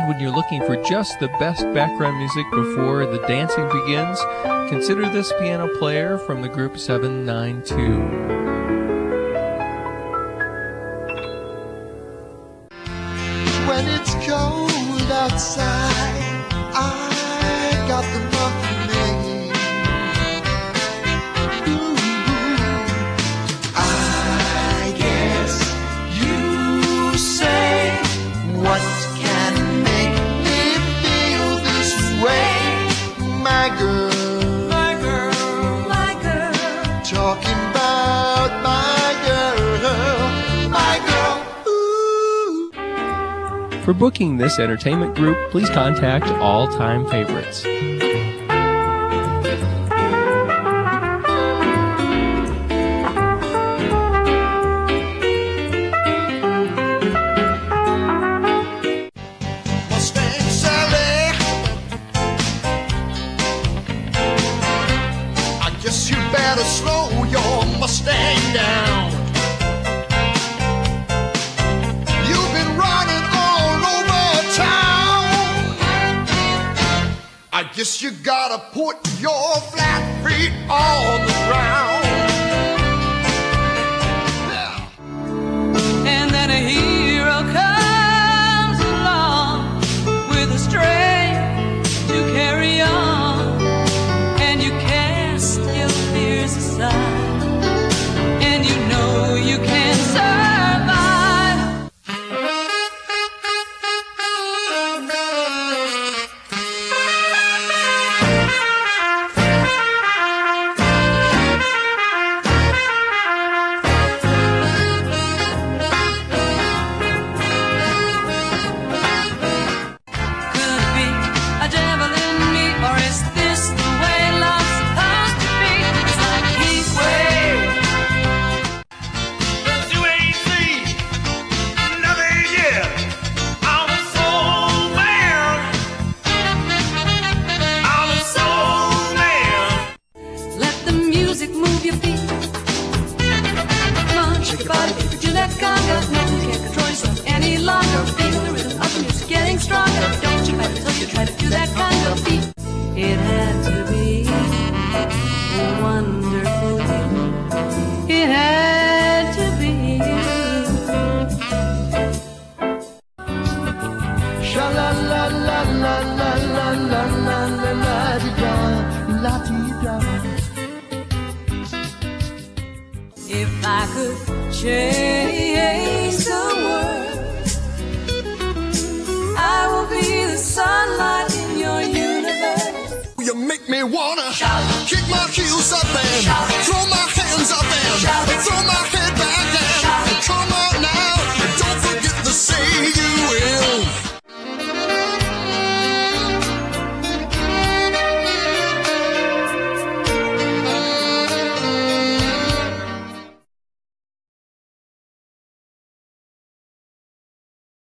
And when you're looking for just the best background music before the dancing begins, consider this piano player from the group 792. When it's cold outside, I got the monkey made. Ooh, I guess you say, what can make me feel this way? My girl, my girl, my girl, talking about my girl, my girl. For booking this entertainment group, please contact All Time Favorites. Mustang Sally, I guess you better slow your Mustang down. You've been running all over town. I guess you gotta put your flat feet on the ground. Yeah. And then a hero comes along with a strength to carry on, and you cast your fears aside, and you know you can survive. Could it be a devil in me, or is this the way love's supposed to be? It's like heat wave. But you ain't seen nothing yet. I'm a soul man. I'm a soul man. Let the music move your feet. Come on, shake your body to that conga. No, you can't control yourself any longer. Feel the rhythm of the music getting stronger. Don't you fight until you try to do that conga beat. It had to be wonderful. It had to be. Sha la la la la la la la la la la di da, la di da. If I could change the world, I will be the sunlight in your universe. You make me wanna kick my heels up and throw my hands up and throw my